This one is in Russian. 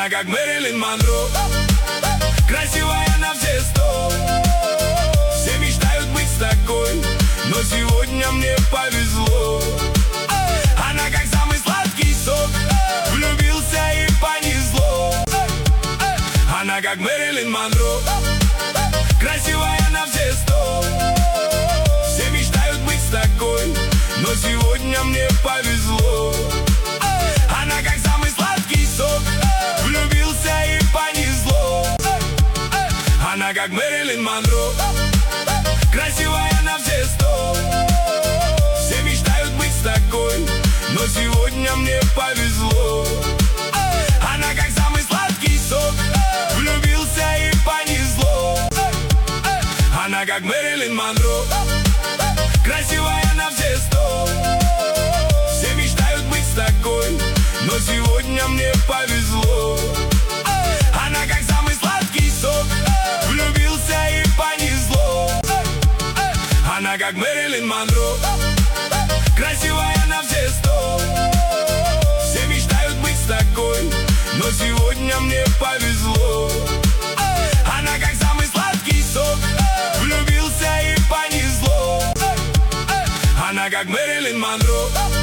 Она как Мэрилин Монро, красивая на все 100. Все мечтают быть такой, но сегодня мне повезло. Она как самый сладкий сок, влюбился и понесло. Она как Мэрилин Монро, красивая на все 100. Все мечтают быть такой, но сегодня мне повезло. Она как самый сладкий сок, влюбился и понесло. Она как Мэрилин Монро, красивая на все 100. Все мечтают быть такой, но сегодня мне повезло. Она как самый сладкий сок, влюбился и понесло. Она как Мэрилин Монро, красивая на все 100. Все мечтают быть такой, но сегодня мне повезло. Она как самый сладкий сок, влюбился и понесло. Она как Мэрилин Монро, красивая на все 100. Все мечтают быть такой, но сегодня мне повезло. Она как самый сладкий сок, влюбился и понесло. Она как Мэрилин Монро,